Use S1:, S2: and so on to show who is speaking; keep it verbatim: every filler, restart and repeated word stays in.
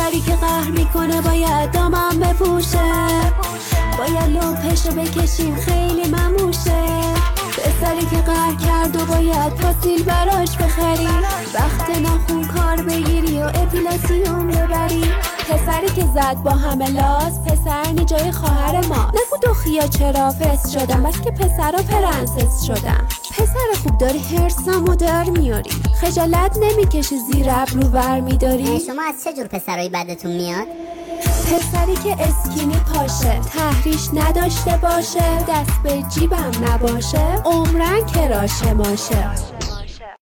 S1: پسری که قهر میکنه باید دامم بپوشه، باید لپشو بکشیم خیلی مموشه. پسری که قهر کرد و باید پاسیل براش بخری، وقت ناخون کار بگیری و اپیلاسیون ببری. پسری که زد با همه لاس، پسر نی جای خواهر ما. نگو دخیا چرا فس شدم، بس که پسر و پرنسس شدم. پسر خوب داری هرسمو در میاری، خجالت نمیکشی زیر ابرو ور میداری.
S2: شما از چه جور پسرایی بدتون میاد؟
S1: پسری که اسکینی پاشه، تحریش نداشته باشه، دست به جیبم نباشه، عمرن کراشه ماشه.